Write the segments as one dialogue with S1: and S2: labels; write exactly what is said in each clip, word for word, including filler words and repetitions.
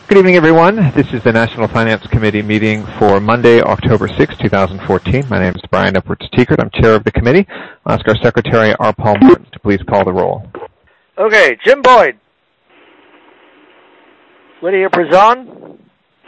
S1: Good evening, everyone. This is the National Finance Committee meeting for Monday, October sixth, twenty fourteen. My name is Brian Upwards-Tiekert. I'm chair of the committee. I'll ask our secretary, R. Paul Martin, to please call the roll.
S2: Okay, Jim Boyd. Lydia Prezon.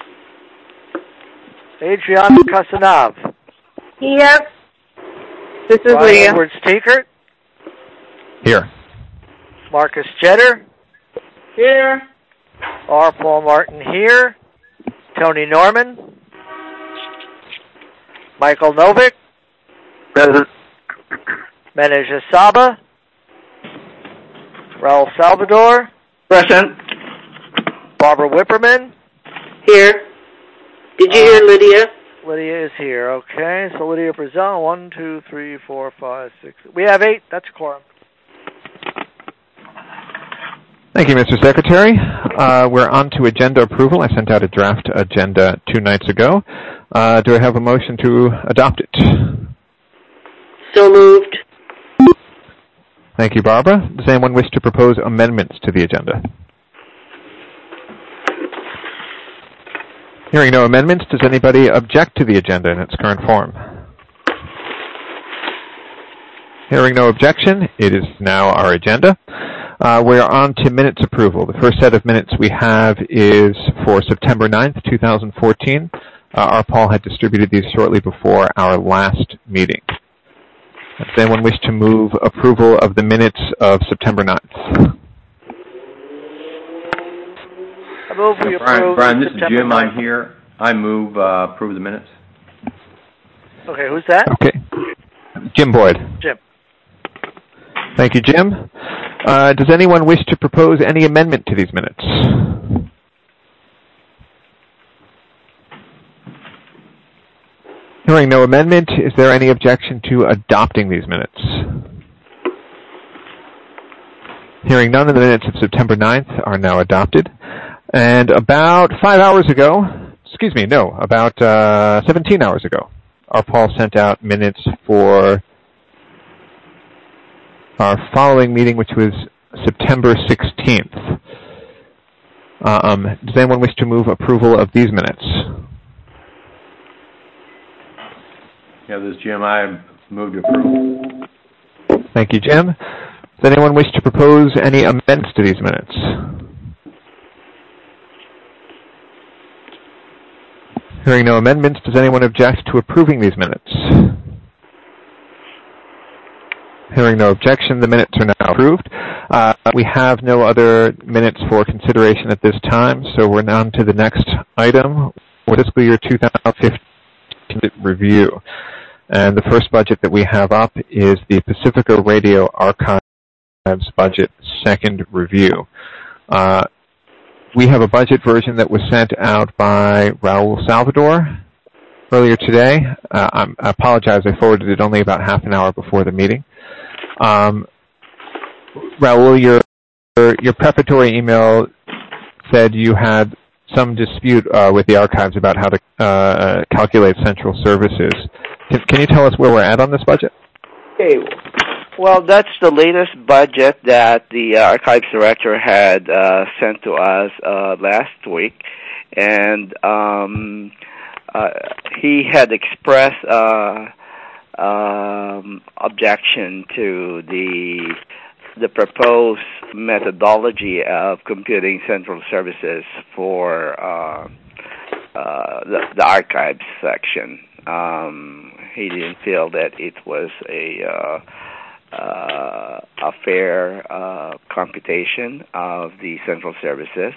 S2: Adriana Casanave.
S3: Here. This is
S2: Brian
S3: Leah.
S2: Upwards-Tiekert.
S1: Here.
S2: Marcus Jetter.
S3: Here.
S2: R. Paul Martin here. Tony Norman. Michael Novick.
S4: Present.
S2: Menej Asaba. Raul Salvador.
S4: Present.
S2: Barbara Whipperman.
S3: Here. Did you hear Lydia?
S2: Lydia is here. Okay, so Lydia Prezon. One, two, three, four, five, six. We have eight. That's a quorum.
S1: Thank you, Mister Secretary. Uh, we're on to agenda approval. I sent out a draft agenda two nights ago. Uh, do I have a motion to adopt it?
S3: So moved.
S1: Thank you, Barbara. Does anyone wish to propose amendments to the agenda? Hearing no amendments, does anybody object to the agenda in its current form? Hearing no objection, it is now our agenda. Uh, we're on to minutes approval. The first set of minutes we have is for September ninth, twenty fourteen. Uh, our Paul had distributed these shortly before our last meeting. Does anyone wish to move approval of the minutes of September ninth?
S2: I move we
S5: Brian,
S2: approve
S5: Brian, this is
S2: September
S5: Jim.
S2: ninth.
S5: I'm here. I move uh, approve the minutes.
S2: Okay, who's that?
S1: Okay. Jim Boyd.
S2: Jim.
S1: Thank you, Jim. Uh, does anyone wish to propose any amendment to these minutes? Hearing no amendment, is there any objection to adopting these minutes? Hearing none, the minutes of September ninth are now adopted. And about five hours ago, excuse me, no, about uh, seventeen hours ago, our Paul sent out minutes for our following meeting, which was September sixteenth. Um, does anyone wish to move approval of these minutes?
S5: Yeah, this is Jim. I move to approve.
S1: Thank you, Jim. Does anyone wish to propose any amendments to these minutes? Hearing no amendments, does anyone object to approving these minutes? Hearing no objection, the minutes are now approved. Uh, we have no other minutes for consideration at this time, so we're on to the next item, fiscal year two thousand fifteen review. And the first budget that we have up is the Pacifica Radio Archives budget second review. Uh, we have a budget version that was sent out by Raul Salvador earlier today. Uh, I'm, I apologize, I forwarded it only about half an hour before the meeting. Um, Raul, your your prefatory email said you had some dispute uh, with the archives about how to uh, calculate central services. Can, can you tell us where we're at on this budget?
S4: Okay. Well, that's the latest budget that the uh, archives director had uh, sent to us uh, last week, and um, uh, he had expressed uh, um, objection to the the proposed methodology of computing central services for uh, uh, the, the archives section. Um, he didn't feel that it was a uh, uh, a fair uh, computation of the central services,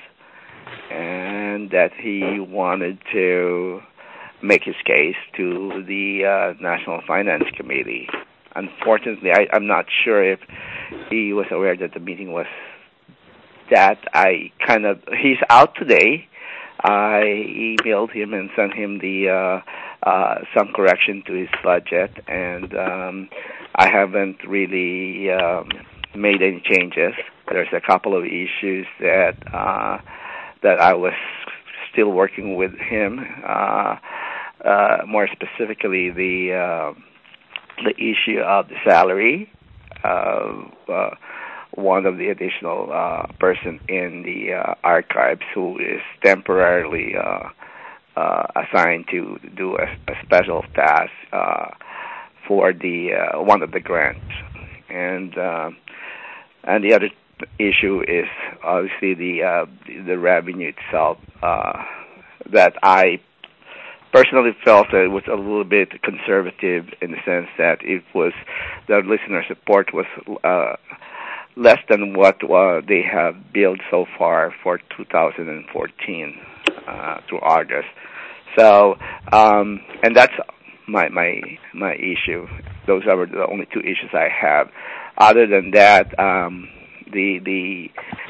S4: and that he wanted to make his case to the uh, National Finance Committee. Unfortunately, I, I'm not sure if he was aware that the meeting was that. I kind of, he's out today. I emailed him and sent him the uh, uh, some correction to his budget, and um, I haven't really um, made any changes. There's a couple of issues that uh, that I was still working with him. Uh, uh, more specifically, the uh, the issue of the salary. Uh, uh, one of the additional uh, person in the uh, archives who is temporarily uh, uh, assigned to do a, a special task uh, for the uh, one of the grants, and uh, and the other issue is obviously the uh, the, the revenue itself uh, that I personally felt that it was a little bit conservative in the sense that it was the listener support was uh, less than what uh, they have billed so far for two thousand fourteen uh, through August. So, um, and that's my my my issue. Those are the only two issues I have. Other than that, um, the the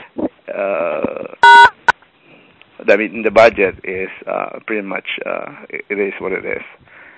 S4: uh, I mean, the budget is uh, pretty much, uh, it is what it is.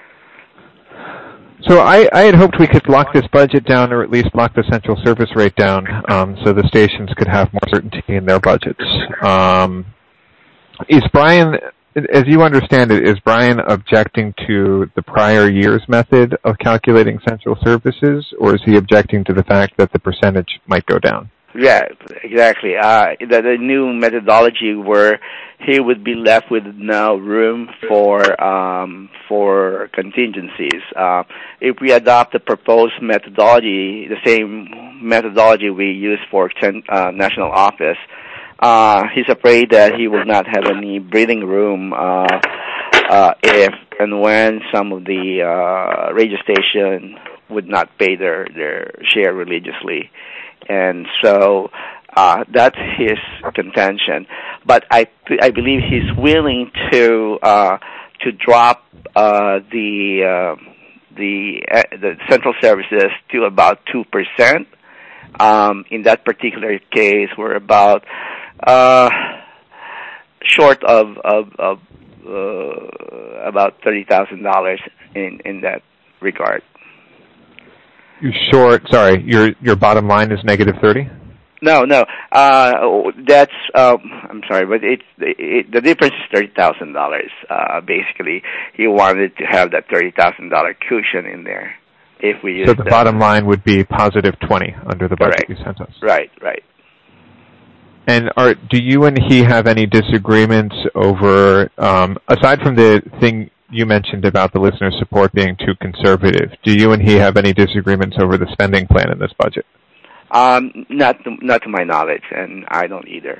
S1: So I, I had hoped we could lock this budget down, or at least lock the central service rate down, um, so the stations could have more certainty in their budgets. Um, is Brian, as you understand it, is Brian objecting to the prior year's method of calculating central services, or is he objecting to the fact that the percentage might go down?
S4: Yeah, exactly. Uh, the, the new methodology where he would be left with no room for um, for contingencies. Uh, if we adopt the proposed methodology, the same methodology we use for ten, uh, national office, uh, he's afraid that he will not have any breathing room uh, uh, if and when some of the uh, radio station would not pay their, their share religiously. And so uh, that's his contention. But I I believe he's willing to uh, to drop uh, the uh, the uh, the central services to about two percent. Um, in that particular case, we're about uh, short of of, of uh, about thirty thousand dollars in in that regard.
S1: You're short. Sorry, your your bottom line is negative thirty.
S4: No, no. Uh, that's um, I'm sorry, but it's it, the difference is thirty thousand dollars. Uh, basically, he wanted to have that thirty thousand dollar cushion in there. If we use
S1: so the
S4: that.
S1: Bottom line would be positive twenty under the budget you sent us.
S4: Right, right.
S1: And are do you and he have any disagreements over um, aside from the thing you mentioned about the listener support being too conservative? Do you and he have any disagreements over the spending plan in this budget?
S4: Um, not to, not to my knowledge, and I don't either.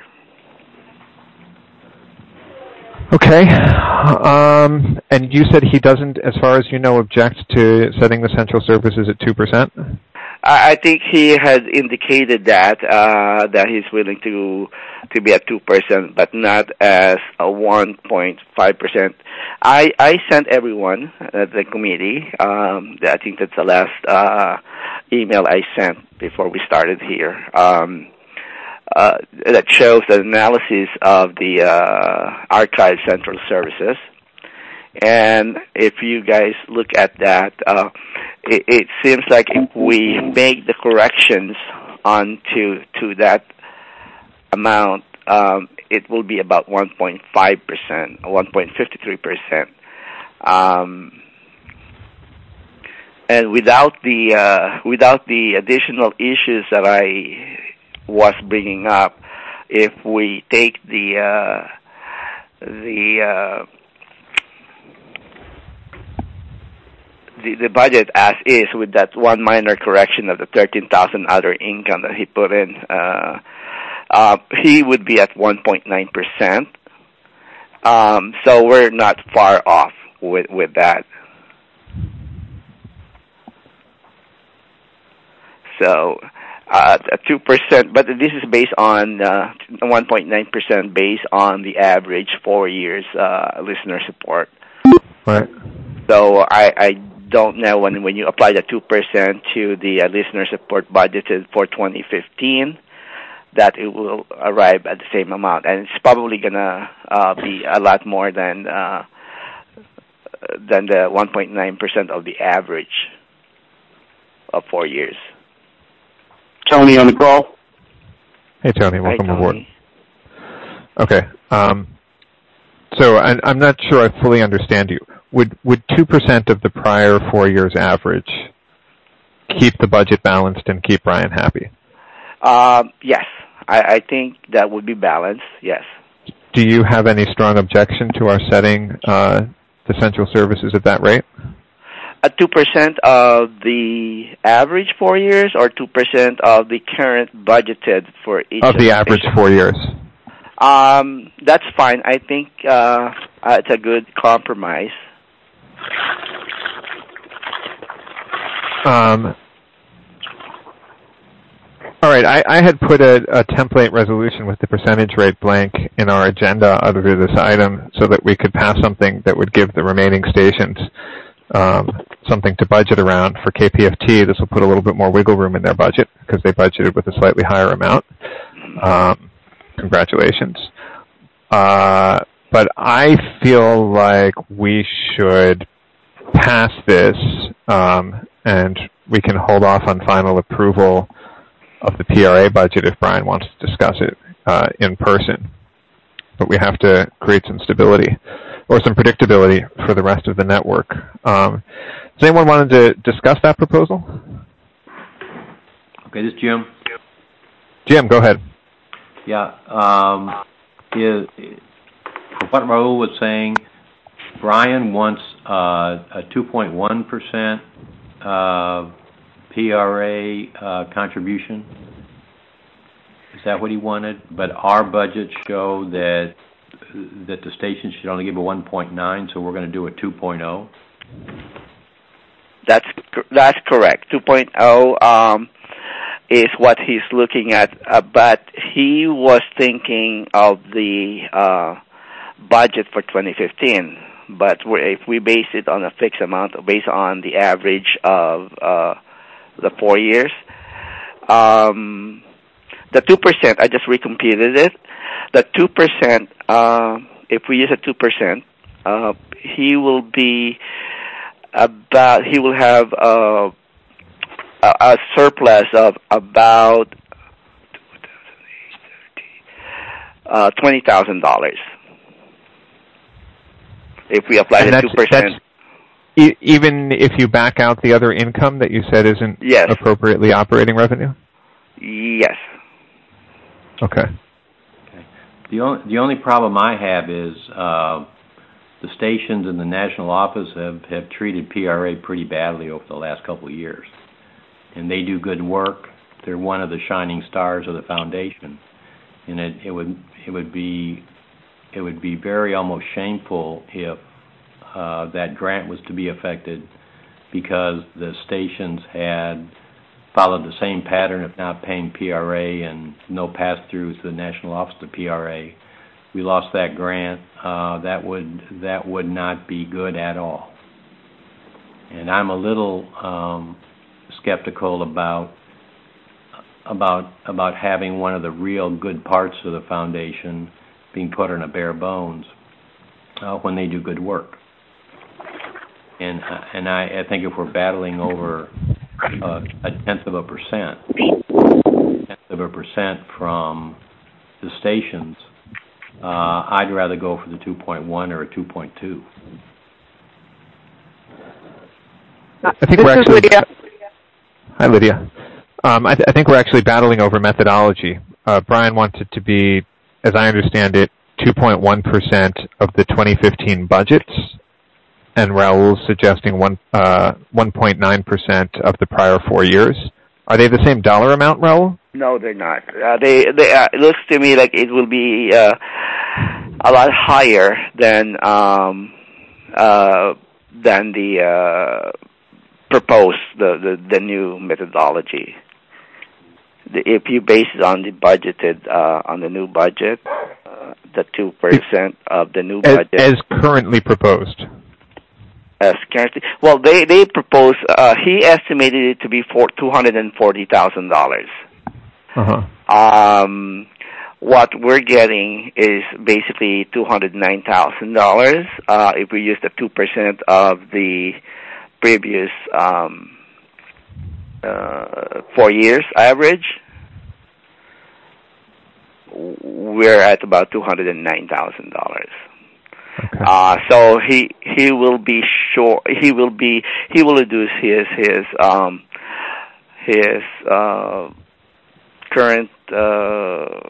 S1: Okay. Um, and you said he doesn't, as far as you know, object to setting the central services at two percent?
S4: I think he has indicated that uh, that he's willing to to be at two percent, but not as a one point five percent. I I sent everyone at the committee. Um, I think that's the last uh, email I sent before we started here. Um, uh, that shows the analysis of the uh, archive central services. And if you guys look at that, uh, it, it seems like if we make the corrections onto to that amount, um, it will be about one point five percent, one point five three percent. Um, and without the uh, without the additional issues that I was bringing up, if we take the uh, the uh, The, the budget as is with that one minor correction of the thirteen thousand other income that he put in, uh, uh, he would be at one point nine percent. Um, so we're not far off with, with that. So uh, two percent, but this is based on uh, one point nine percent based on the average four years uh, listener support.
S1: Right.
S4: So I, I don't know when when you apply the two percent to the uh, listener support budgeted for twenty fifteen, that it will arrive at the same amount, and it's probably gonna uh, be a lot more than uh, than the one point nine percent of the average of four years.
S3: Tony on the call.
S1: Hey Tony, welcome
S4: Hi, Tony.
S1: aboard. Okay. Um, so I, I'm not sure I fully understand you. Would would two percent of the prior four years average keep the budget balanced and keep Brian happy?
S4: Um, yes, I, I think that would be balanced. Yes.
S1: Do you have any strong objection to our setting uh, the central services at that rate?
S4: At two percent of the average four years, or two percent of the current budgeted for each
S1: of the average
S4: station?
S1: four years.
S4: Um, that's fine. I think uh, uh, it's a good compromise.
S1: Um, all right, I, I had put a, a template resolution with the percentage rate blank in our agenda under this item so that we could pass something that would give the remaining stations um, something to budget around. For K P F T, this will put a little bit more wiggle room in their budget because they budgeted with a slightly higher amount. Um, congratulations. Uh, but I feel like we should pass this um, and we can hold off on final approval of the P R A budget if Brian wants to discuss it uh, in person. But we have to create some stability or some predictability for the rest of the network. Um, does anyone want to discuss that proposal?
S5: Okay, this is Jim.
S1: Jim, go ahead.
S5: Yeah, um, is, from what Raul was saying, Brian wants uh, a two point one percent uh, P R A uh, contribution. Is that what he wanted? But our budgets show that that the station should only give a one point nine, so we're going to do a two point oh.
S4: That's that's correct. two point oh um, is what he's looking at, uh, but he was thinking of the uh, budget for twenty fifteen. But if we base it on a fixed amount, based on the average of uh, the four years, um, the two percent, I just recomputed it. The two percent, uh, if we use a two percent, uh, he will be about, he will have uh, a, a surplus of about uh, twenty thousand dollars. If we apply the two percent.
S1: E- even if you back out the other income that you said isn't
S4: yes.
S1: appropriately operating revenue?
S4: Yes.
S1: Okay.
S5: Okay. The only the only problem I have is uh, the stations and the national office have, have treated P R A pretty badly over the last couple of years, and they do good work. They're one of the shining stars of the foundation, and it, it would it would be it would be very almost shameful if uh, that grant was to be affected because the stations had followed the same pattern of not paying P R A and no pass-through to the National Office of P R A. We lost that grant. Uh, that would that would not be good at all. And I'm a little um, skeptical about about about having one of the real good parts of the foundation being put on a bare bones uh, when they do good work. And uh, and I, I think if we're battling over Uh, a tenth of a percent, tenth of a percent from the stations, uh, I'd rather go for the two point one or a two point two.
S1: I think
S6: this
S1: we're actually.
S6: Lydia.
S1: Hi, Lydia. Um, I, th- I think we're actually battling over methodology. Uh, Brian wants it to be, as I understand it, two point one percent of the twenty fifteen budgets. And Raul's suggesting one uh, one point nine percent of the prior four years. Are they the same dollar amount, Raul?
S4: No, they're not. Uh, they, they uh, it looks to me like it will be uh, a lot higher than um, uh, than the uh, proposed the, the the new methodology. The, if you base it on the budgeted uh, on the new budget, uh, the two percent of the new
S1: as,
S4: budget
S1: as currently proposed.
S4: As currently, well, they they propose. Uh, he estimated it to be for two hundred and forty thousand dollars.
S1: Uh huh.
S4: Um, what we're getting is basically two hundred nine thousand dollars. Uh, if we use the two percent of the previous um, uh, four years average, we're at about two hundred and nine thousand dollars.
S1: Okay.
S4: Uh, so he he will be sure he will be he will reduce his his um his uh current uh,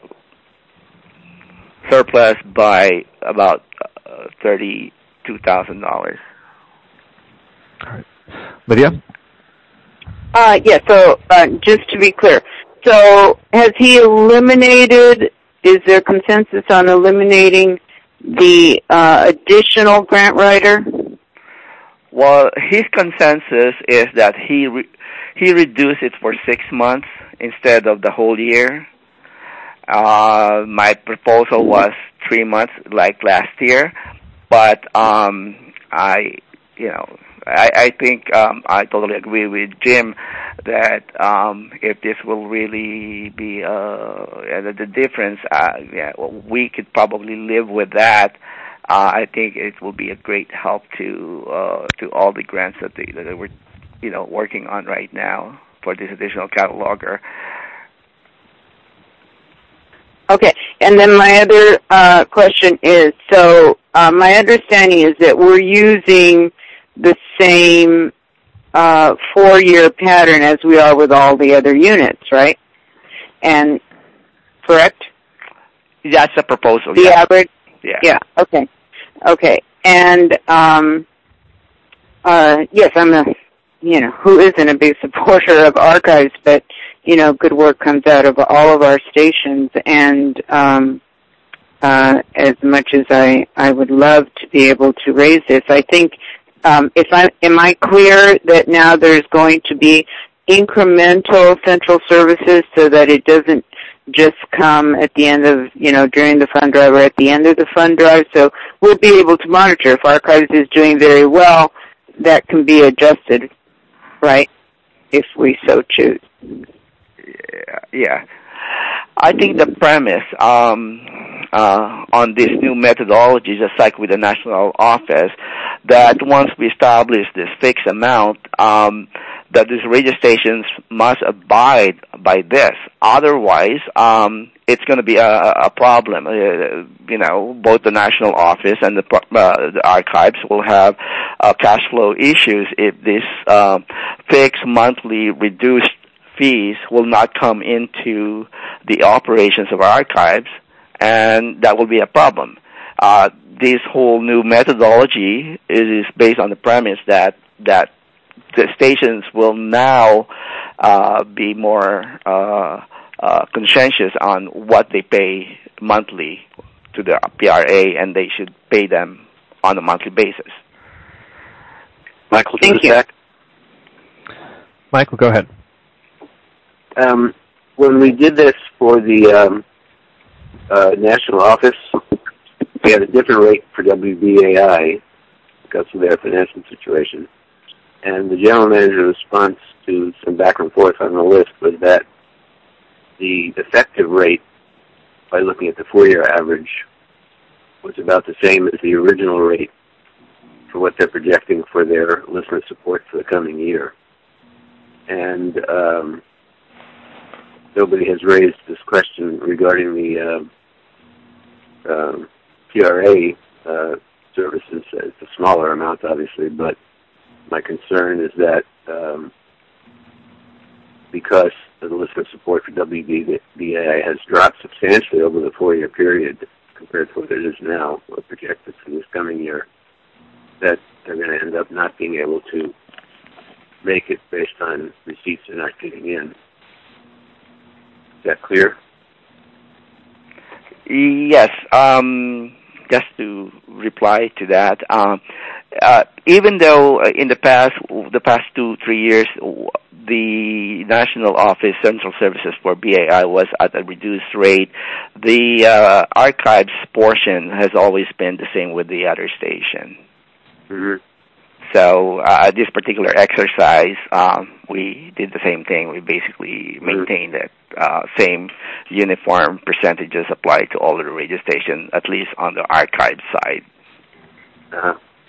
S4: surplus by about uh, thirty-two thousand dollars.
S1: All right. Lydia?
S6: Uh, yeah, so uh, just to be clear, so has he eliminated, is there consensus on eliminating the uh, additional grant writer?
S4: Well, his consensus is that he re- he reduced it for six months instead of the whole year. Uh, my proposal was three months, like last year, but um, I, you know, I, I think um, I totally agree with Jim that um, if this will really be uh, the, the difference, uh, yeah, well, we could probably live with that. Uh, I think it will be a great help to uh, to all the grants that they that we're you know working on right now for this additional cataloger.
S6: Okay, and then my other uh, question is, so uh, my understanding is that we're using the same uh, four-year pattern as we are with all the other units, right? And correct?
S4: That's the proposal.
S6: The
S4: yeah.
S6: average?
S4: Yeah.
S6: Yeah, okay. Okay, and um, uh, yes, I'm a, you know, who isn't a big supporter of archives, but, you know, good work comes out of all of our stations, and um, uh, as much as I, I would love to be able to raise this, I think, um, if I, am I clear that now there's going to be incremental central services so that it doesn't just come at the end of, you know, during the fund drive or at the end of the fund drive, so we'll be able to monitor. If archives is doing very well, that can be adjusted, right, if we so choose.
S4: Yeah, yeah. I think the premise um, uh, on this new methodology, just like with the national office, that once we establish this fixed amount, um, that these radio stations must abide by this. Otherwise, um, it's going to be a, a problem. Uh, you know, both the national office and the, uh, the archives will have uh, cash flow issues if this uh, fixed monthly reduced fees will not come into the operations of our archives, and that will be a problem. Uh, this whole new methodology is, is based on the premise that that the stations will now uh, be more uh, uh, conscientious on what they pay monthly to the P R A, and they should pay them on a monthly basis.
S3: Michael,
S6: Thank you.
S3: Back.
S1: Michael, go ahead.
S3: Um, when we did this for the um, uh, national office, we had a different rate for W B A I because of their financial situation. And the general manager's response to some back and forth on the list was that the effective rate, by looking at the four-year average, was about the same as the original rate for what they're projecting for their listener support for the coming year. And um, nobody has raised this question regarding the uh, um, P R A uh, services. It's a smaller amount, obviously, but my concern is that um, because the listener support for W B A I has dropped substantially over the four-year period compared to what it is now, or projected for this coming year, that they're going to end up not being able to make it based on receipts they're not getting in. Is that clear?
S4: Yes. Um, just to reply to that, um, uh, even though in the past, the past two, three years, the national office central services for B A I was at a reduced rate, the uh, archives portion has always been the same with the other station.
S3: Mm-hmm.
S4: So uh, this particular exercise, um, we did the same thing. We basically maintained that uh, same uniform percentages applied to all of the radio stations, at least on the archive side.
S3: Uh-huh.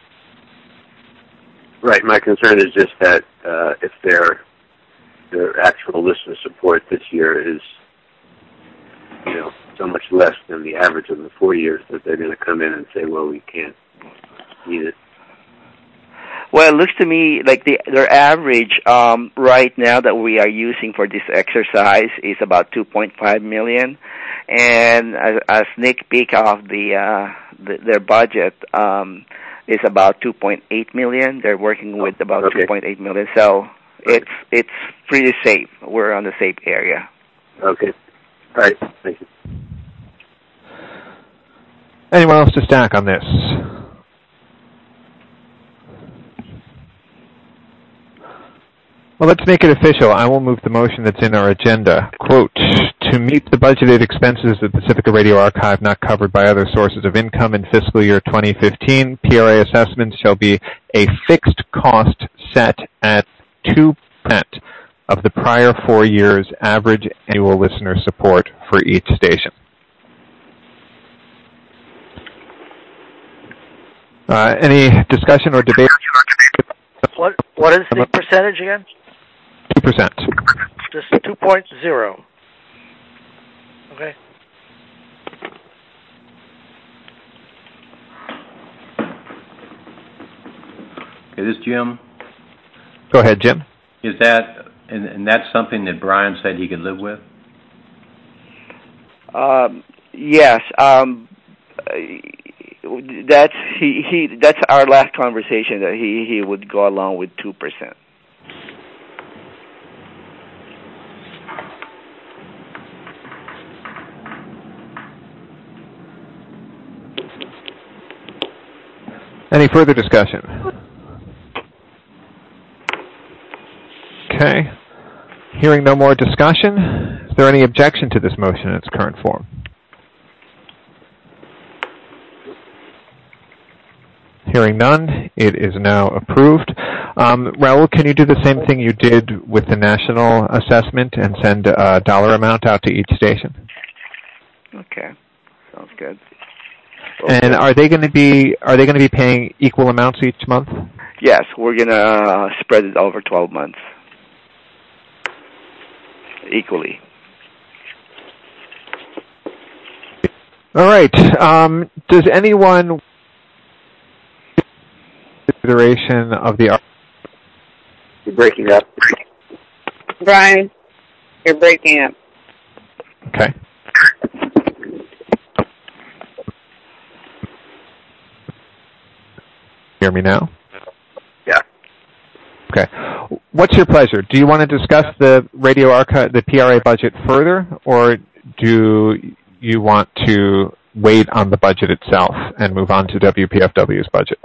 S3: Right. My concern is just that uh, if their their actual listener support this year is, you know, so much less than the average of the four years, that they're going to come in and say, well, we can't need it.
S4: Well, it looks to me like the their average um, right now that we are using for this exercise is about two point five million, and a, a sneak peek of the, uh, the their budget um, is about two point eight million. They're working with about
S3: okay.
S4: two point eight million, so it's it's pretty safe. We're on the safe area.
S3: Okay. All right. Thank you.
S1: Anyone else to stack on this? Well, let's make it official. I will move the motion that's in our agenda. Quote, to meet the budgeted expenses of the Pacifica Radio Archive not covered by other sources of income in fiscal year twenty fifteen, P R A assessments shall be a fixed cost set at two percent of the prior four years' average annual listener support for each station. Uh, any discussion or debate?
S2: What What is the percentage again?
S1: two percent.
S2: Just two point zero. Okay.
S5: Okay, this is Jim.
S1: Go ahead, Jim.
S5: Is that, and, and that's something that Brian said he could live with?
S4: Um, yes. Um, that's he, he. That's our last conversation that he, he would go along with two percent.
S1: Any further discussion? Okay. Hearing no more discussion, is there any objection to this motion in its current form? Hearing none, it is now approved. Um, Raul, can you do the same thing you did with the national assessment and send a dollar amount out to each station?
S4: Okay, sounds good.
S1: And are they going to be are they going to be paying equal amounts each month?
S4: Yes, we're going to uh, spread it over twelve months equally.
S1: All right. Um, does anyone consideration of the
S3: You're breaking up.
S6: Brian, you're breaking up.
S1: Okay. Hear me now?
S3: Yeah.
S1: Okay. What's your pleasure? Do you want to discuss the radio archive, the P R A budget further, or do you want to wait on the budget itself and move on to W P F W's budget?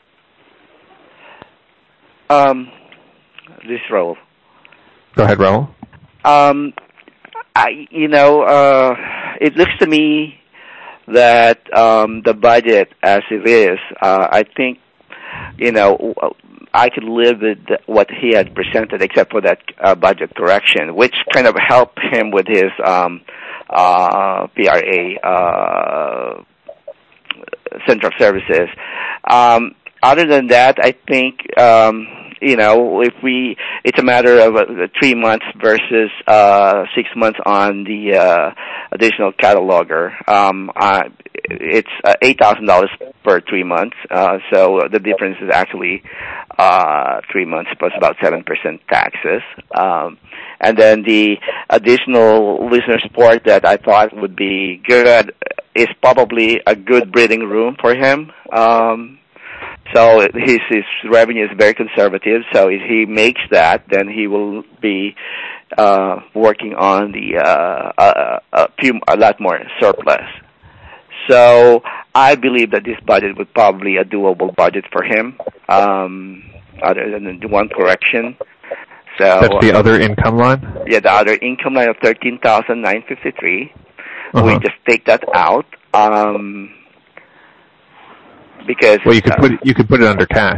S4: Um, this Raul.
S1: Go ahead, Raul.
S4: Um, I, you know, uh, it looks to me that um, the budget as it is, uh, I think, you know, I could live with what he had presented, except for that uh, budget correction, which kind of helped him with his um, uh, P R A uh, Central Services. Um, other than that, I think, um, you know, if we, it's a matter of uh, three months versus uh, six months on the uh, additional cataloger. Um, uh, it's uh, eight thousand dollars per three months, uh, so the difference is actually uh, three months plus about seven percent taxes. Um, and then the additional listener support that I thought would be good is probably a good breathing room for him. Um, so his, his revenue is very conservative, so if he makes that, then he will be uh, working on the uh, a, a, few, a lot more surplus. So I believe that this budget would probably a doable budget for him, um, other than the one correction. So
S1: that's the other income line?
S4: Yeah, the other income line of thirteen thousand nine hundred fifty-three.
S1: Uh-huh.
S4: We just take that out um, because
S1: well, you could
S4: uh,
S1: put it, you could put it under cash.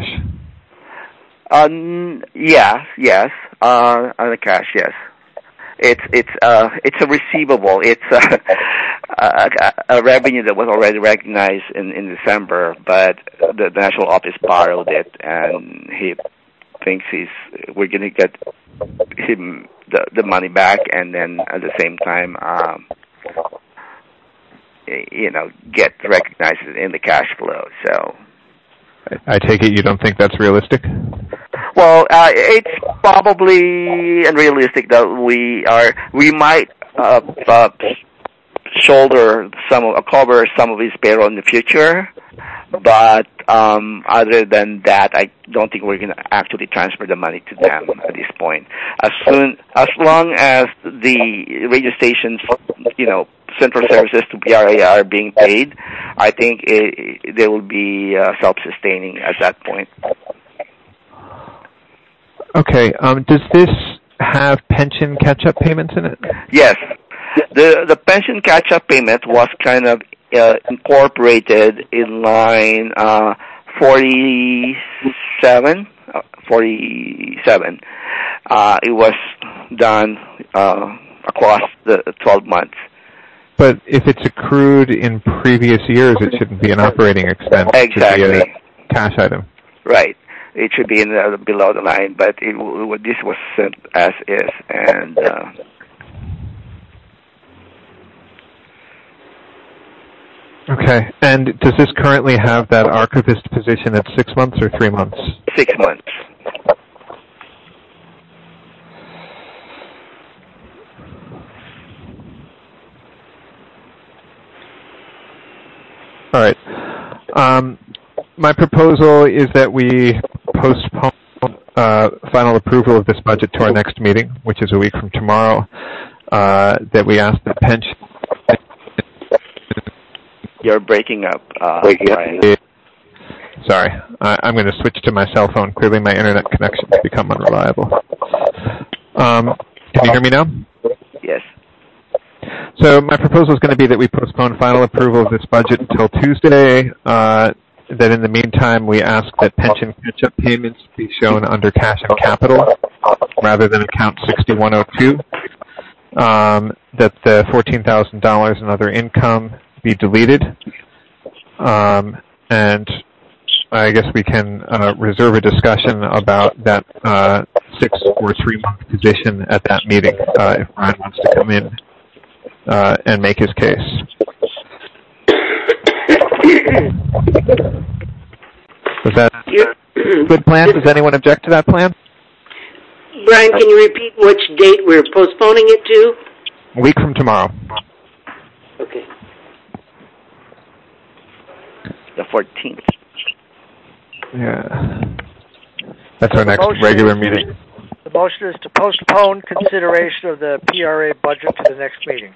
S4: Um, yes, yes, uh, under cash, yes. It's it's uh it's a receivable. It's a, a, a revenue that was already recognized in, in December, but the national office borrowed it, and he thinks he's we're going to get him the the money back, and then at the same time, um, you know, get recognized in the cash flow. So
S1: I take it you don't think that's realistic?
S4: Well, uh, it's probably unrealistic that we are. We might uh, uh, shoulder some of, uh, cover some of his payroll in the future, but um, other than that, I don't think we're going to actually transfer the money to them at this point. As soon, as long as the radio stations, you know, central services to P R A are being paid, I think it, they will be uh, self-sustaining at that point.
S1: Okay. Um, does this have pension catch-up payments in it?
S4: Yes. The the pension catch-up payment was kind of uh, incorporated in line uh, forty-seven. Uh, forty-seven. Uh, it was done uh, across the twelve months.
S1: But if it's accrued in previous years, it shouldn't be an operating expense.
S4: Exactly.
S1: It should be a cash item.
S4: Right. It should be in the, below the line, but it, it, this was sent as is, and uh,
S1: okay. And does this currently have that archivist position at six months or three months?
S4: Six months.
S1: All right. Um, my proposal is that we postpone uh, final approval of this budget to our next meeting, which is a week from tomorrow, uh, that we ask the pension...
S4: You're breaking up. Uh,
S3: Breaking up.
S4: Brian.
S1: Sorry. I, I'm going to switch to my cell phone. Clearly my internet connection has become unreliable. Um, can you hear me now?
S4: Yes.
S1: So my proposal is going to be that we postpone final approval of this budget until Tuesday, uh, that in the meantime we ask that pension catch-up payments be shown under cash and capital rather than account sixty-one oh two, um, that the fourteen thousand dollars in other income be deleted, um, and I guess we can uh, reserve a discussion about that uh, six or three-month position at that meeting uh, if Brian wants to come in uh, and make his case. Was that a good plan? Does anyone object to that plan?
S7: Brian, can you repeat which date we're postponing it to?
S1: A week from tomorrow.
S7: Okay.
S4: The fourteenth.
S1: Yeah. That's our
S2: The
S1: next
S2: motion
S1: regular
S2: is-
S1: meeting.
S2: The motion is to postpone consideration of the P R A budget to the next meeting.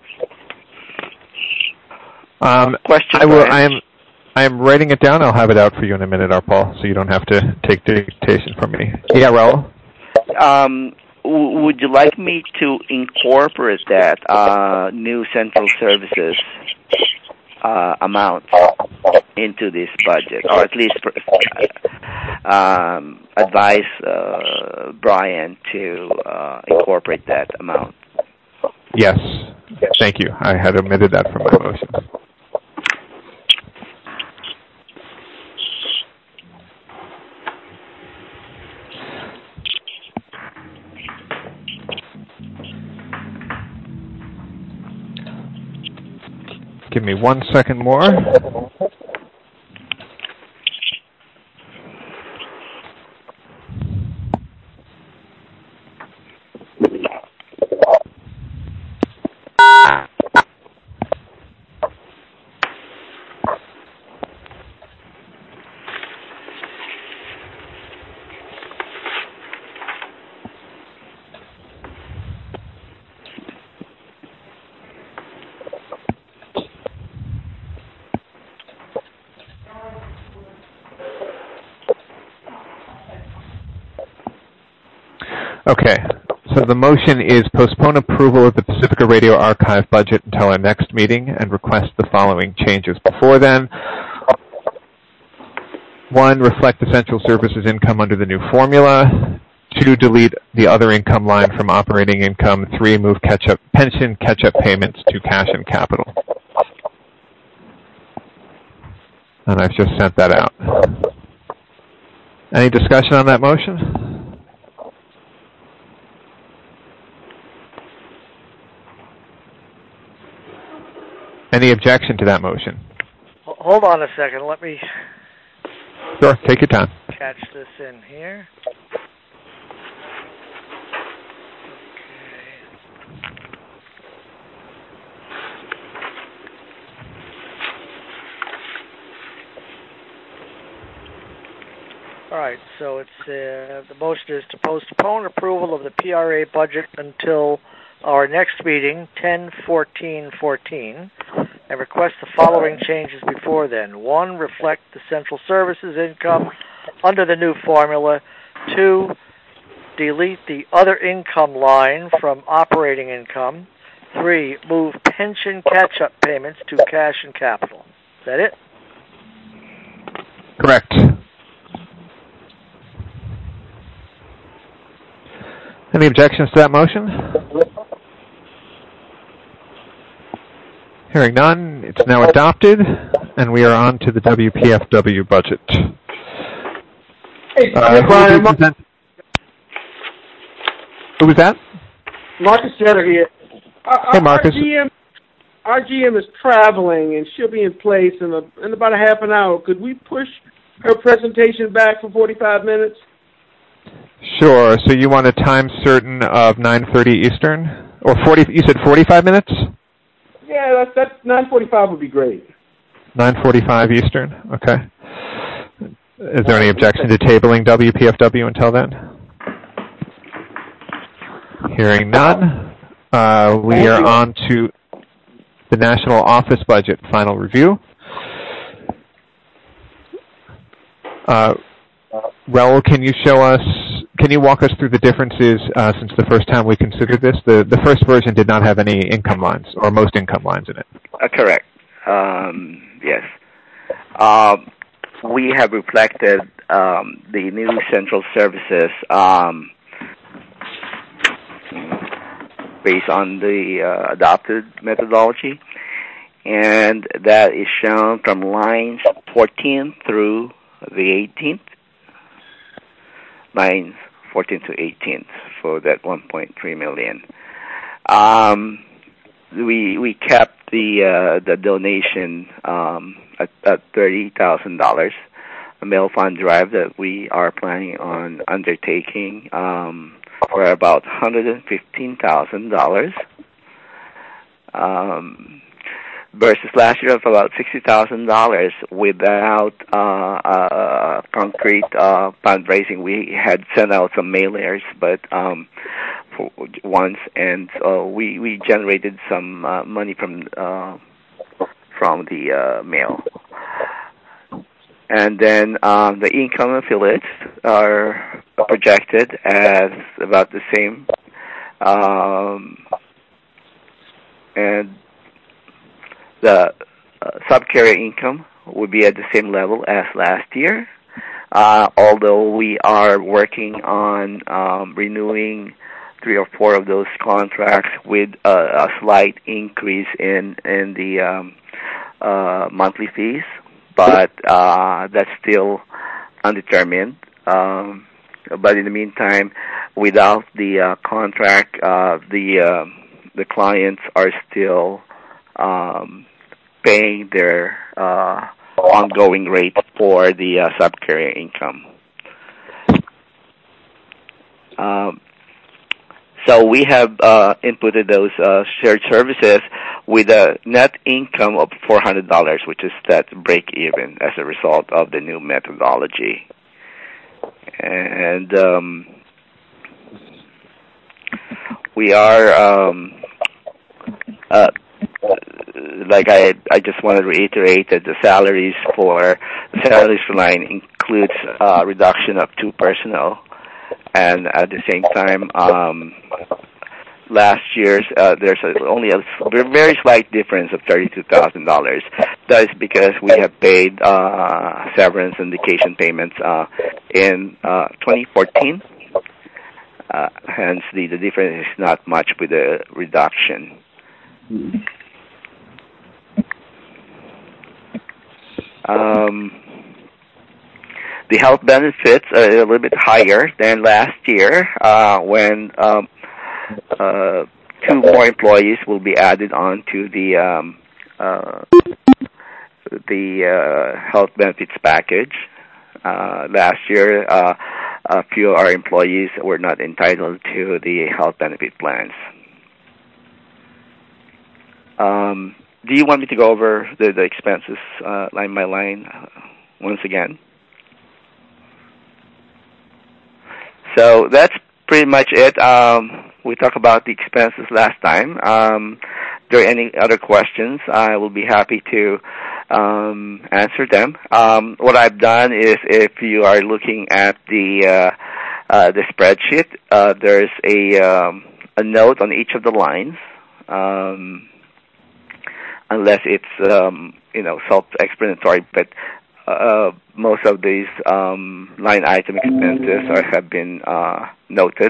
S1: Um,
S4: Question,
S1: I will.
S4: Brian?
S1: I am. I am writing it down. I'll have it out for you in a minute, R. Paul, so you don't have to take dictation from me. Yeah, Raul?
S4: Um, w- would you like me to incorporate that uh, new central services uh, amount into this budget, or at least um, advise uh, Brian to uh, incorporate that amount?
S1: Yes. Thank you. I had omitted that from my motion. Give me one second more. Okay, so the motion is postpone approval of the Pacifica Radio Archive budget until our next meeting and request the following changes before then. One, reflect essential services income under the new formula. Two, delete the other income line from operating income. Three, move catch-up pension catch-up payments to cash and capital. And I've just sent that out. Any discussion on that motion? Any objection to that motion?
S2: Hold on a second. Let me
S1: Sure, take your time.
S2: Catch this in here. All right, so it's uh, the motion is to postpone approval of the P R A budget until our next meeting, ten fourteen fourteen, and request the following changes before then. One, reflect the central services income under the new formula. Two, delete the other income line from operating income. Three, move pension catch-up payments to cash and capital. Is that it?
S1: Correct. Any objections to that motion? Hearing none, it's now adopted, and we are on to the W P F W budget.
S8: Hey,
S1: uh,
S8: Brian,
S1: who, present- who was that?
S8: Marcus Jetter here. Our,
S1: hey, Marcus.
S8: Our G M, our G M is traveling, and she'll be in place in, a, in about a half an hour. Could we push her presentation back for forty-five minutes?
S1: Sure. So you want a time certain of nine thirty Eastern? Or forty? You said forty-five minutes?
S8: Yeah, that's, that's nine forty-five would be great.
S1: nine forty-five Eastern? Okay. Is there any objection to tabling W P F W until then? Hearing none, uh, we are on to the National Office Budget final review. Uh, Raul, can you show us, can you walk us through the differences uh, since the first time we considered this? The the first version did not have any income lines, or most income lines in it.
S4: Uh, correct. Um, yes. Um, we have reflected um, the new central services um, based on the uh, adopted methodology, and that is shown from lines fourteen through the eighteenth. Lines fourteen to eighteen for that one point three million. Um, we we kept the uh, the donation um, at, at thirty thousand dollars, a mail fund drive that we are planning on undertaking um, for about one hundred fifteen thousand dollars. Um, versus last year of about sixty thousand dollars without uh, uh, concrete uh, fundraising. We had sent out some mailers, but um, for once, and uh, we we generated some uh, money from uh, from the uh, mail. And then um, the income affiliates are projected as about the same, um, and the uh, sub-carrier income would be at the same level as last year, uh, although we are working on um, renewing three or four of those contracts with a, a slight increase in, in the um, uh, monthly fees, but uh, that's still undetermined. Um, but in the meantime, without the uh, contract, uh, the uh, the clients are still um, paying their uh, ongoing rate for the uh, sub-carrier income. Um, so we have uh, inputted those uh, shared services with a net income of four hundred dollars, which is that break-even as a result of the new methodology. And um, we are, um, uh, like I, I just want to reiterate that the salaries for the salaries line includes a uh, reduction of two personnel, and at the same time, um, last year's uh, there's a, only a very slight difference of thirty-two thousand dollars. That is because we have paid uh, severance and vacation payments uh, in uh, twenty fourteen. Uh, hence, the, the difference is not much with the reduction. Um, the health benefits are a little bit higher than last year uh, when um, uh, two more employees will be added on to the um, uh, the uh, health benefits package. Uh, last year, uh, a few of our employees were not entitled to the health benefit plans. Um, do you want me to go over the, the expenses uh, line by line uh, once again? So that's pretty much it. Um, we talked about the expenses last time. Um, if there are any other questions, I will be happy to um, answer them. Um, what I've done is, if you are looking at the uh, uh, the spreadsheet, uh, there's a um, a note on each of the lines, um, unless it's um, you know self-explanatory, but. Uh, most of these um, line item expenses are, have been uh, noted.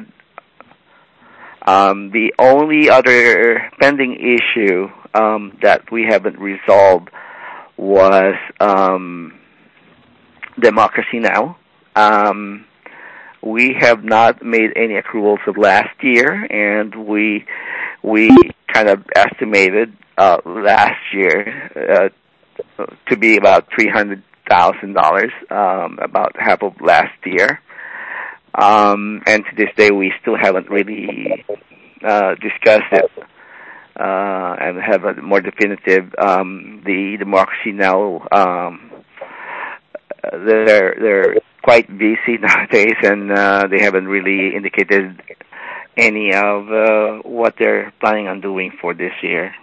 S4: Um, the only other pending issue um, that we haven't resolved was um, Democracy Now! Um, we have not made any accruals of last year, and we we kind of estimated uh, last year uh, to be about three hundred thousand dollars, um, about half of last year. Um, and to this day, we still haven't really uh, discussed it uh, and have a more definitive. Um, the Democracy Now! Um, they're they're quite busy nowadays, and uh, they haven't really indicated any of uh, what they're planning on doing for this year.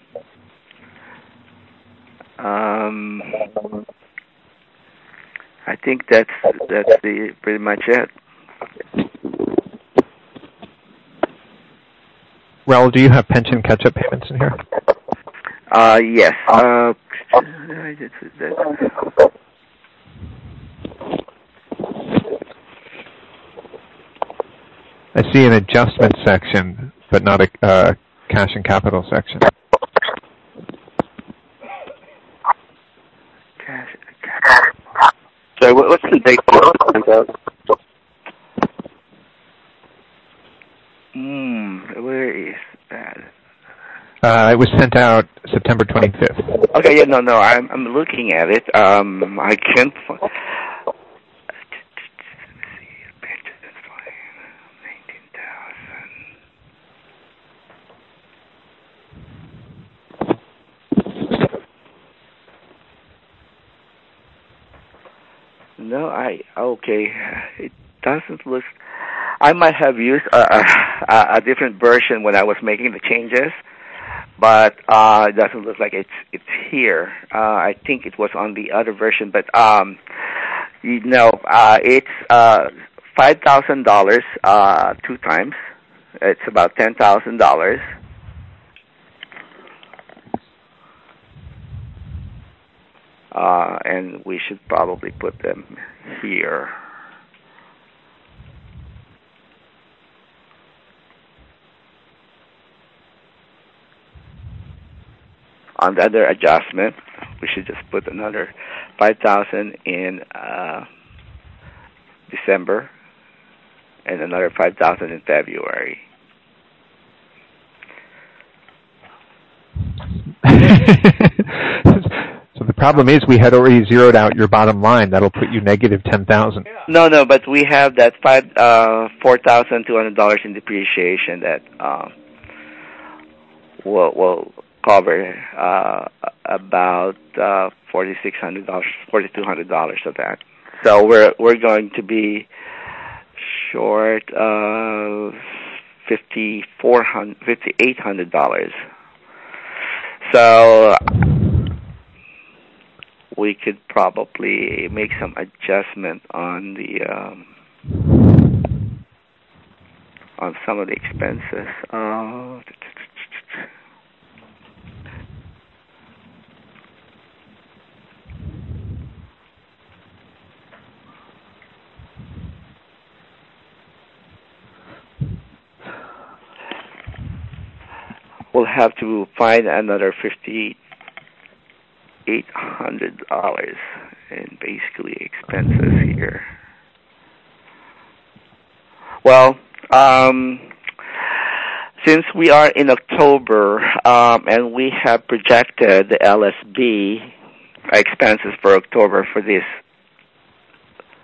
S4: Um, I think that's that's the pretty much it.
S1: Raul, do you have pension catch-up payments in here?
S4: Uh, yes. Uh,
S1: I see an adjustment section, but not a uh, cash and capital section.
S4: Cash, cash.
S3: So what's the date for it?
S4: Hmm, where is that?
S1: Uh, it was sent out September twenty-fifth.
S4: Okay, yeah, no, no, I'm I'm looking at it. Um, I can't. No, I okay. It doesn't look. I might have used a, a, a different version when I was making the changes, but uh, it doesn't look like it's it's here. Uh, I think it was on the other version, but um, you know, uh, it's uh, five thousand dollars uh, two times. It's about ten thousand dollars. Uh, and we should probably put them here. On the other adjustment, we should just put another five thousand in uh, December and another five thousand in February.
S1: So the problem is we had already zeroed out your bottom line. That'll put you negative ten thousand.
S4: No, no, but we have that five uh four thousand two hundred dollars in depreciation that um will will cover uh about uh forty six hundred dollars, forty two hundred dollars of that. So we're we're going to be short of fifty four hundred fifty eight hundred dollars. So we could probably make some adjustment on the um, on some of the expenses. Uh, we'll have to find another fifty. eight hundred dollars in basically expenses here. Well, um, since we are in October um, and we have projected the L S B expenses for October for this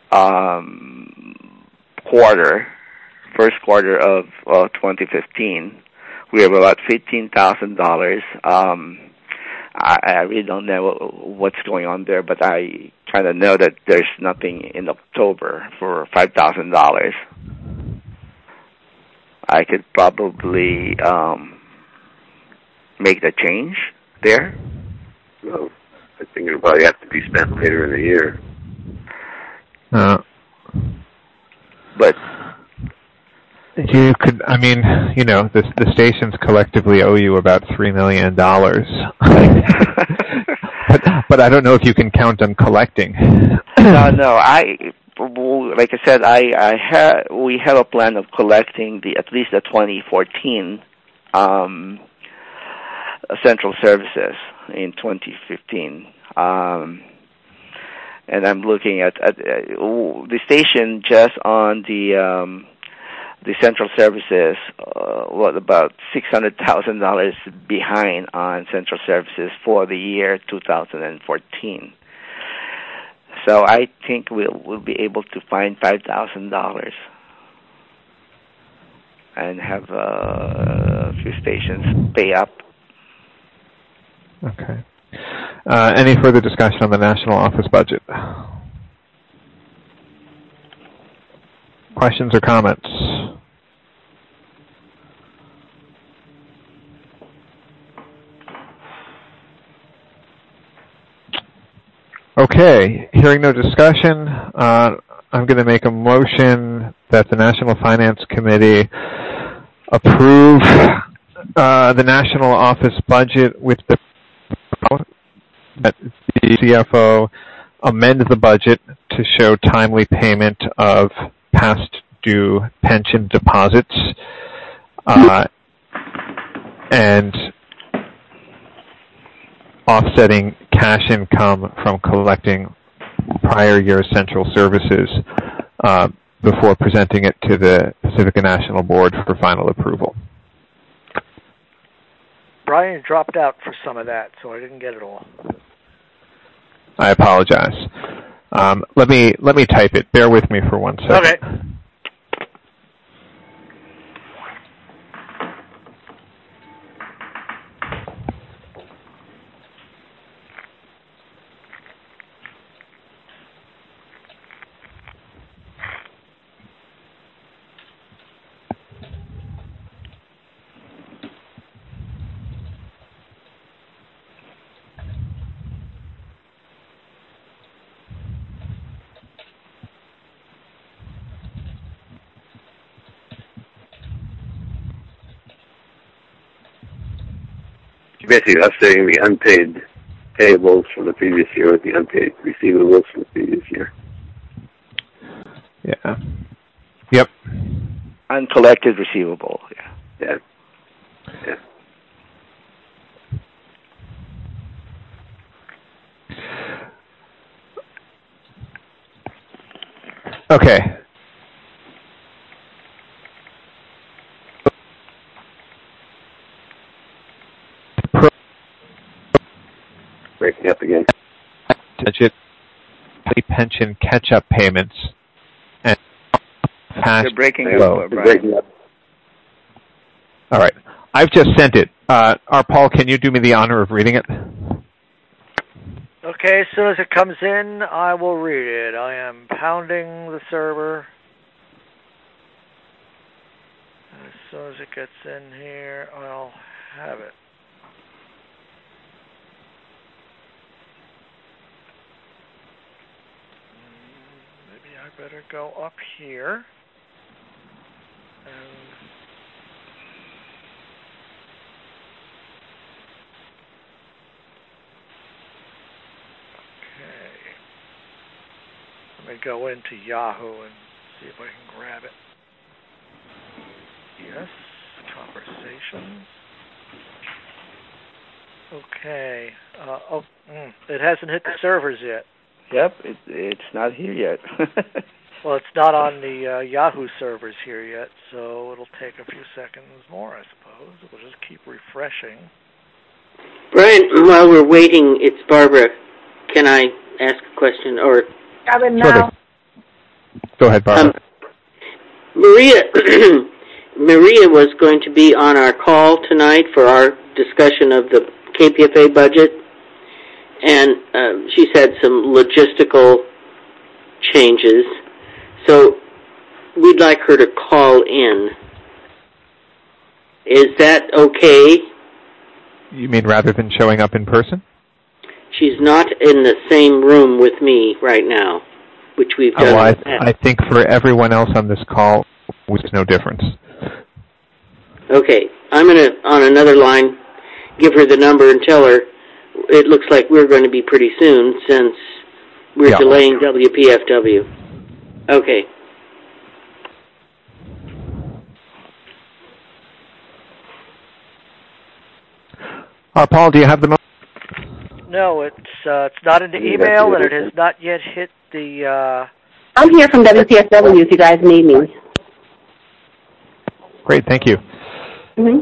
S4: um, quarter, first quarter of uh, twenty fifteen, we have about fifteen thousand dollars. Um, I, I really don't know what's going on there, but I kind of know that there's nothing in October for five thousand dollars. I could probably um, make the change there.
S3: Well, I think it'll probably have to be spent later in the year.
S1: Uh,
S4: but
S1: you could, I mean, you know, the the stations collectively owe you about three million dollars. but, but I don't know if you can count on collecting.
S4: no, no, I, like I said, I, I had, we have a plan of collecting the, at least the twenty fourteen, um, central services in twenty fifteen. Um, and I'm looking at, at uh, the station just on the, um, the central services, uh, what, about six hundred thousand dollars behind on central services for the year two thousand fourteen. So I think we'll, we'll be able to find five thousand dollars and have uh, a few stations pay up.
S1: Okay. Uh, any further discussion on the national office budget? Questions or comments? Okay, hearing no discussion, uh, I'm going to make a motion that the National Finance Committee approve uh, the national office budget with the that the C F O amend the budget to show timely payment of past due pension deposits uh, and offsetting cash income from collecting prior year central services uh, before presenting it to the Pacifica National Board for final approval.
S2: Brian dropped out for some of that, so I didn't get it all.
S1: I apologize. Um, let me let me type it. Bear with me for one second.
S2: Okay.
S3: Basically offsetting the unpaid payables from the previous year with the unpaid receivables from the previous year.
S1: Yeah. Yep.
S4: Uncollected receivable. Yeah.
S3: Yeah. Yeah.
S1: Okay.
S3: Breaking up again.
S1: Budget, pension catch-up payments, and cash
S4: They're breaking
S1: flow.
S4: up, Brian.
S3: Breaking up.
S1: All right. I've just sent it. Uh, our Paul, can you do me the honor of reading it?
S2: Okay, as soon as it comes in, I will read it. I am pounding the server. As soon as it gets in here, I'll have it. Maybe I better go up here. And let me go into Yahoo and see if I can grab it. Yes, conversations. Okay. Uh, oh, mm, it hasn't hit the servers yet.
S4: Yep, it, it's not here yet.
S2: Well, it's not on the uh, Yahoo servers here yet, so it'll take a few seconds more, I suppose. We'll just keep refreshing.
S7: Brian, while we're waiting, it's Barbara. Can I ask a question? Or
S9: Got it now.
S1: Go ahead, Barbara.
S7: Um, Maria, Maria was going to be on our call tonight for our discussion of the K P F A budget, and uh, she's had some logistical changes, so we'd like her to call in. Is that okay?
S1: You mean rather than showing up in person?
S7: She's not in the same room with me right now, which we've done.
S1: Oh, I, I think for everyone else on this call, it's no difference.
S7: Okay, I'm going to, on another line, give her the number and tell her it looks like we're going to be pretty soon since we're
S1: yeah.
S7: delaying W P F W. Okay.
S1: Uh, Paul, do you have the mo-
S2: No, it's uh, it's not in the email, and it has not yet hit the... Uh...
S9: I'm here from W P S W if you guys need me.
S1: Great, thank you.
S9: Mm-hmm.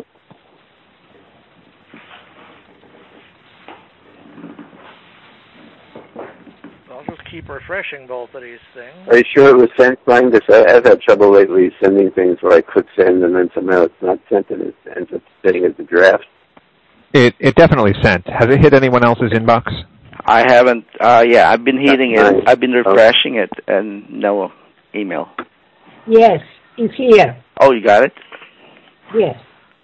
S2: I'll just keep refreshing both of these things.
S3: Are you sure it was sent, Brian? Because I've had trouble lately sending things where I could send and then somehow it's not sent and it ends up sitting as a draft.
S1: It it definitely sent. Has it hit anyone else's inbox?
S4: I haven't. Uh, yeah, I've been hitting
S3: That's
S4: it.
S3: nice.
S4: I've been refreshing it, and no email.
S10: Yes, it's here.
S4: Oh, you got it?
S10: Yes.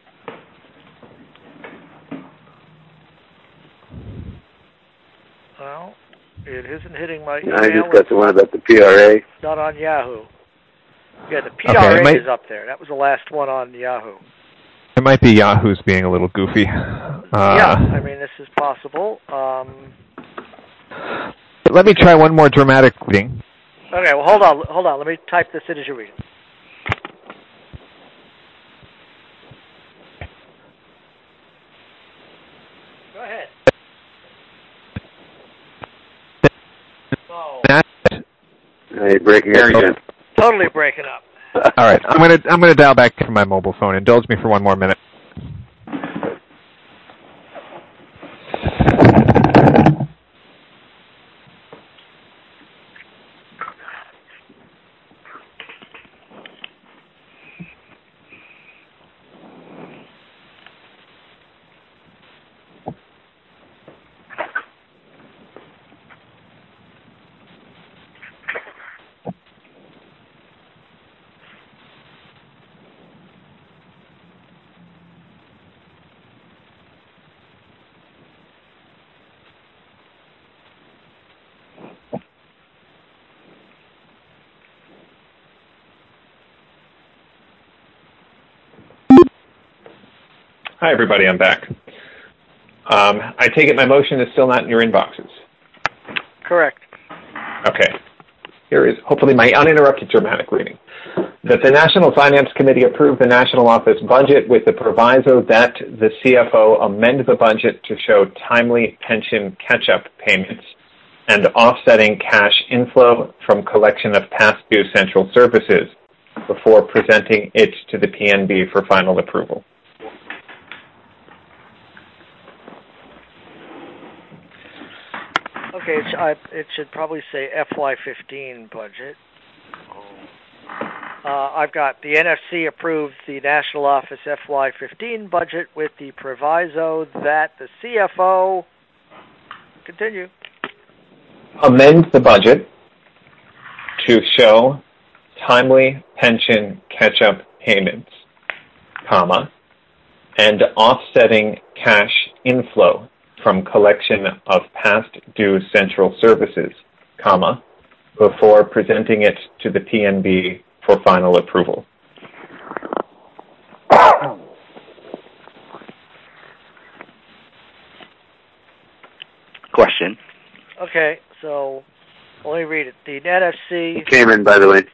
S2: Well, it isn't hitting my
S3: No,
S2: email.
S3: I just got the one about the P R A.
S2: It's not on Yahoo. Yeah, the P
S1: Okay,
S2: R A
S1: it might-
S2: is up there. That was the last one on Yahoo.
S1: It might be Yahoo's being a little goofy. Uh,
S2: yeah, I mean, this is possible. Um,
S1: let me try one more dramatic reading.
S2: okay, well, hold on. Hold on. Let me type this in as you read it. Go ahead. Oh.
S3: Hey, breaking up again.
S2: Totally breaking up.
S1: All right, I'm gonna I'm gonna dial back from my mobile phone. Indulge me for one more minute.
S11: Hi, everybody. I'm back. Um, I take it my motion is still not in your inboxes.
S2: Correct.
S11: Okay. Here is hopefully my uninterrupted dramatic reading. That the National Finance Committee approved the National Office budget with the proviso that the C F O amend the budget to show timely pension catch-up payments and offsetting cash inflow from collection of past due central services before presenting it to the P N B for final approval.
S2: Okay, it, sh- I, it should probably say F Y fifteen budget. Uh, I've got the N F C approved the National Office F Y fifteen budget with the proviso that the C F O continue
S11: amend the budget to show timely pension catch-up payments, comma, and offsetting cash inflow from collection of past due central services, comma, before presenting it to the P N B for final approval.
S4: Question.
S2: Okay, so let me read it. The N F C...
S3: It came in, by the way.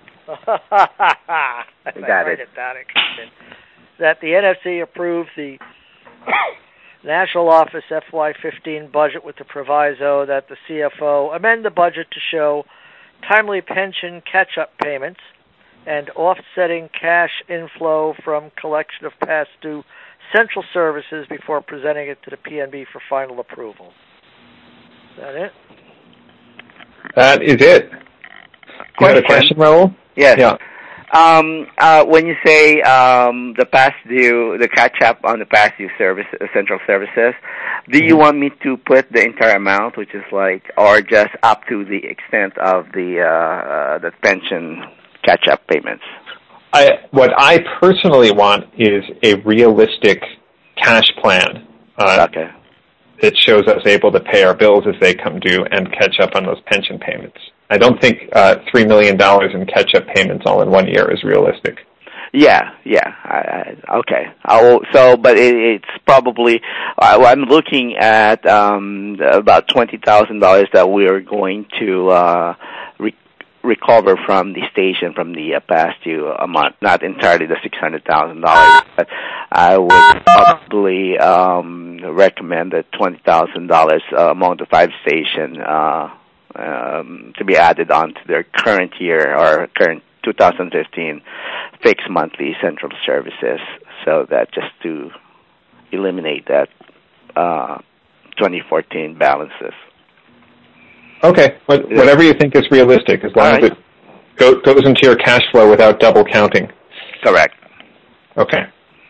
S2: I
S4: got
S2: write
S4: it.
S2: it down. It came in. That the N F C approved the National Office F Y fifteen budget with the proviso that the C F O amend the budget to show timely pension catch-up payments and offsetting cash inflow from collection of past due central services before presenting it to the P N B for final approval. Is that it?
S11: That is it. The had a question, Raul?
S4: Yes.
S11: Yeah.
S4: Um, uh, when you say um, the past due, the catch-up on the past due service, uh, central services, do you mm-hmm. want me to put the entire amount, which is like, or just up to the extent of the uh, uh, the pension catch-up payments?
S11: I, what I personally want is a realistic cash plan uh,
S4: okay.
S11: that shows us able to pay our bills as they come due and catch up on those pension payments. I don't think uh, three million dollars in catch-up payments all in one year is realistic.
S4: Yeah, yeah. I, I, okay. I will, so, but it, it's probably, uh, I'm looking at um, about twenty thousand dollars that we are going to uh, re- recover from the station from the uh, past due amount, not entirely the six hundred thousand dollars, but I would probably um, recommend that twenty thousand dollars uh, among the five station uh, um, to be added on to their current year or current two thousand fifteen fixed monthly central services, so that just to eliminate that uh, twenty fourteen balances.
S11: Okay, but whatever you think is realistic, as long
S4: right.
S11: as it go, goes into your cash flow without double counting.
S4: Correct.
S11: Okay.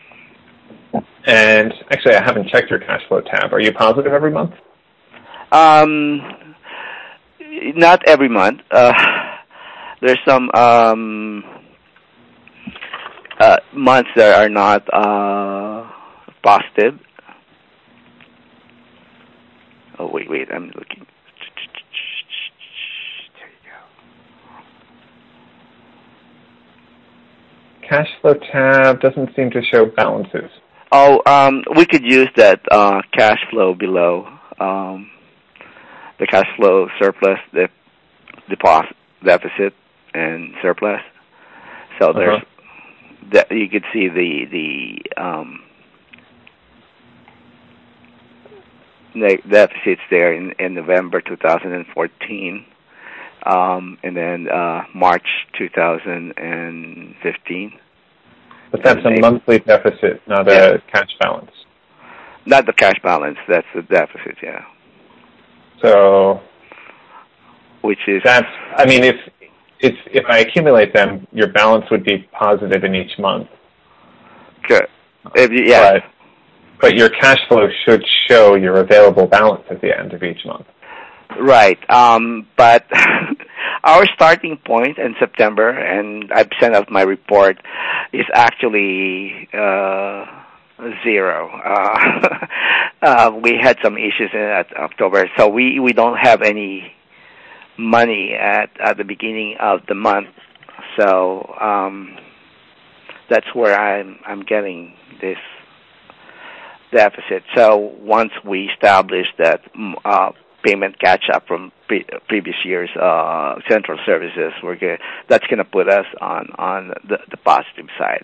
S11: And actually, I haven't checked your cash flow tab. Are you positive every month?
S4: Um, not every month. Uh, there's some um, uh, months that are not uh, positive. Oh, wait, wait, I'm looking.
S11: Cash flow tab doesn't seem to show balances.
S4: Oh, um, we could use that uh, cash flow below. Um, the cash flow surplus, the deposit, deficit, and surplus. So there's uh-huh. that you could see the the um, deficits there in, in November two thousand fourteen, um, and then uh, March two thousand fifteen.
S11: But that's a monthly deficit, not
S4: yeah.
S11: a cash balance.
S4: Not the cash balance. That's the deficit. Yeah.
S11: So,
S4: which is
S11: that's. I mean, if if if I accumulate them, your balance would be positive in each month.
S4: Good. If you, yeah.
S11: But, but your cash flow should show your available balance at the end of each month.
S4: Right. Um, but our starting point in September, and I've sent out my report, is actually uh, zero. Uh, uh, we had some issues in at October, so we, we don't have any money at, at the beginning of the month. So um, that's where I'm I'm getting this deficit. So once we establish that uh, payment catch up from pre- previous years uh, central services, we're gonna, that's going to put us on on the, the positive side.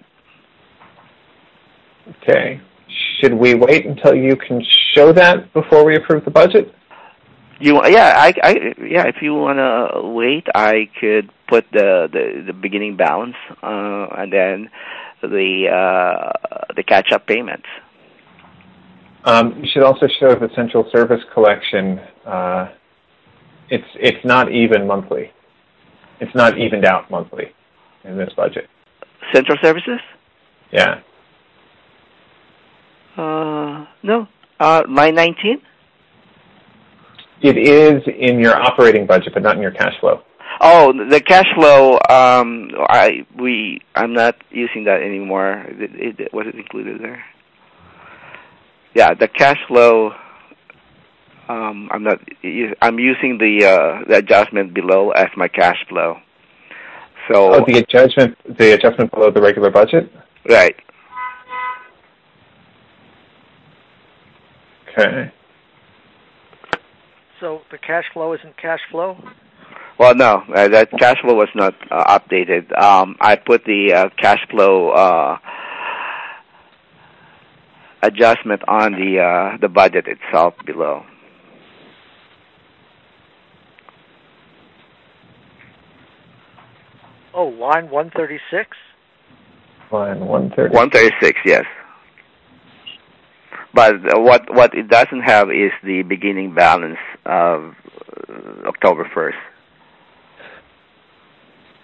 S11: Okay. Should we wait until you can show that before we approve the budget?
S4: You yeah I, I yeah if you want to wait, I could put the, the, the beginning balance uh, and then the uh, the catch up payments.
S11: Um, you should also show the central service collection. Uh, it's it's not even monthly. It's not evened out monthly in this budget.
S4: Central services?
S11: Yeah.
S4: Uh, no. Uh, line nineteen?
S11: It is in your operating budget, but not in your cash flow.
S4: Oh, the cash flow. Um, I we I'm not using that anymore. It, it, was it included there? Yeah, the cash flow. Um, I'm not. I'm using the uh, the adjustment below as my cash flow. So
S11: oh, the adjustment, the adjustment below the regular budget.
S4: Right.
S11: Okay.
S2: So the cash flow isn't cash flow?
S4: Well, no, uh, that cash flow was not uh, updated. Um, I put the uh, cash flow uh, adjustment on the uh, the budget itself below.
S2: Oh, line one thirty-six?
S11: Line one thirty-six.
S4: one thirty-six, yes. But what what it doesn't have is the beginning balance of uh, October first.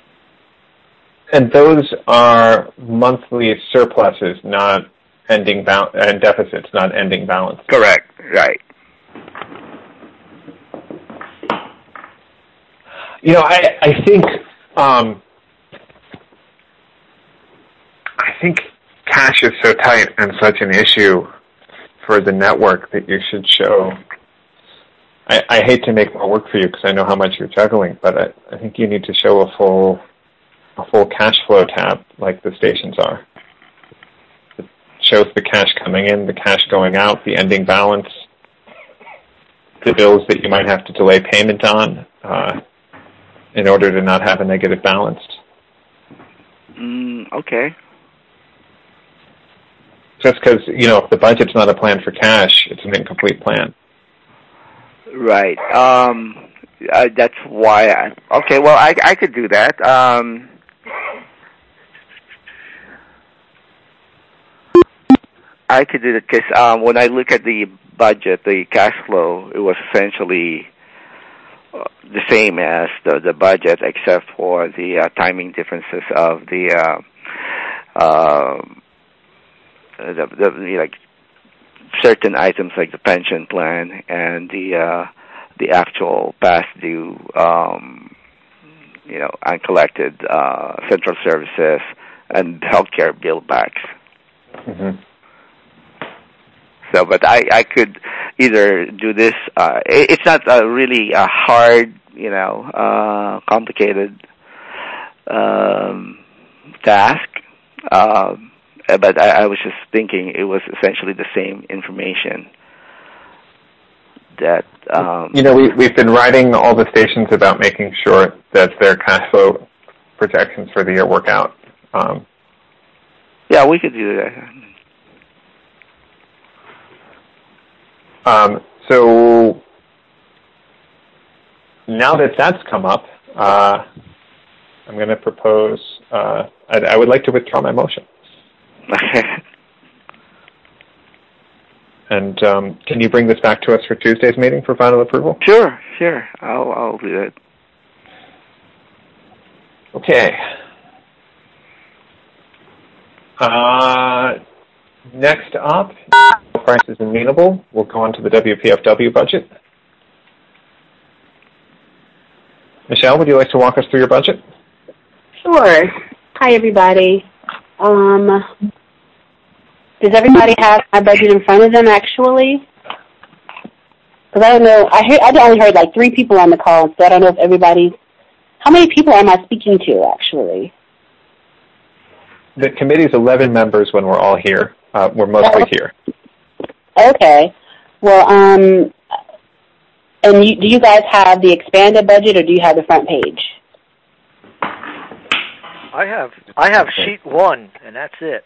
S11: and those are monthly surpluses, not ending ba- and deficits, not ending balance.
S4: Correct. Right.
S11: You know, I I think um, I think cash is so tight and such an issue for the network that you should show. I, I hate to make more work for you because I know how much you're juggling, but I, I think you need to show a full a full cash flow tab like the stations are. It shows the cash coming in, the cash going out, the ending balance, the bills that you might have to delay payment on uh, in order to not have a negative balance.
S4: Mm, okay.
S11: Just because, you know, if the budget's not a plan for cash, it's an incomplete plan.
S4: Right. Um, uh, that's why I... Okay, well, I, I could do that. Um, I could do that because um, when I look at the budget, the cash flow, it was essentially uh, the same as the, the budget except for the uh, timing differences of the... Uh, uh, The, the, the like certain items like the pension plan and the uh, the actual past due, um, you know, uncollected uh, central services and healthcare bill backs.
S11: Mm-hmm.
S4: So, but I, I could either do this. Uh, it, it's not a really a hard, you know, uh, complicated um, task. Um, But I, I was just thinking it was essentially the same information that... Um,
S11: you know, we, we've been writing all the stations about making sure that their cash flow projections for the year work out. Um,
S4: yeah, we could do that.
S11: Um, so now that that's come up, uh, I'm going to propose... Uh, I, I would like to withdraw my motion. And um, can you bring this back to us for Tuesday's meeting for final approval?
S4: Sure, sure. I'll, I'll do that.
S11: Okay. Uh, next up, price is amenable. We'll go on to the W P F W budget. Michelle, would you like to walk us through your budget?
S9: Sure. Hi, everybody. Um, does everybody have my budget in front of them, actually? Because I don't know. I heard, I only heard like three people on the call, so I don't know if everybody... How many people am I speaking to, actually?
S11: The committee's eleven members when we're all here. Uh, we're mostly here.
S9: Okay. Well, um, and you, do you guys have the expanded budget, or do you have the front page?
S2: I have I have sheet one, and that's it.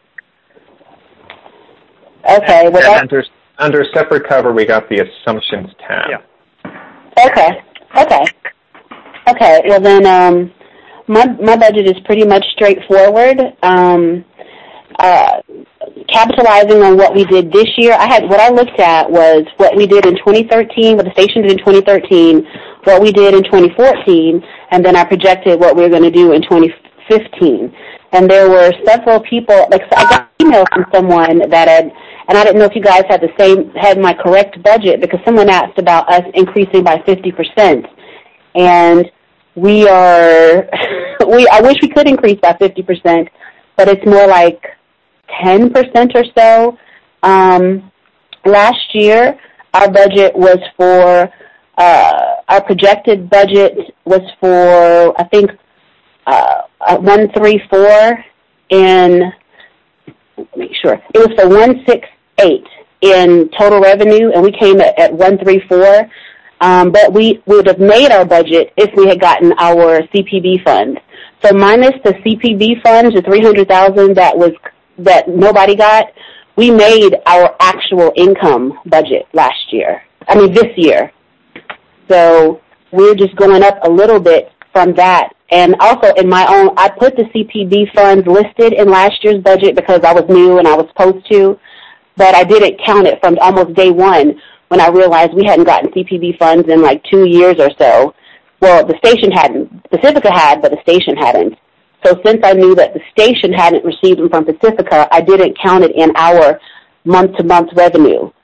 S9: Okay. Well,
S11: and under, under separate cover, we got the assumptions tab.
S2: Yeah.
S9: Okay. Okay. Okay. Well, then, um, my my budget is pretty much straightforward. Um, uh, capitalizing on what we did this year, I had what I looked at was what we did in twenty thirteen, what the station did in twenty thirteen, what we did in twenty fourteen, and then I projected what we were going to do in twenty fifteen. And there were several people, like I got an email from someone that had, and I didn't know if you guys had the same, had my correct budget, because someone asked about us increasing by fifty percent. And we are, we, I wish we could increase by fifty percent, but it's more like ten percent or so. Um, last year, our budget was for, uh, our projected budget was for, I think, uh, uh, one three four in, make sure, it was for one six eight in total revenue, and we came at, at one three four. Um, but we, we would have made our budget if we had gotten our C P B funds. So minus the C P B funds, the three hundred thousand that was that nobody got, we made our actual income budget last year. I mean this year. So we're just going up a little bit from that. And also in my own, I put the C P B funds listed in last year's budget because I was new and I was supposed to, but I didn't count it from almost day one when I realized we hadn't gotten C P B funds in like two years or so. Well, the station hadn't. Pacifica had, but the station hadn't. So since I knew that the station hadn't received them from Pacifica, I didn't count it in our month-to-month revenue.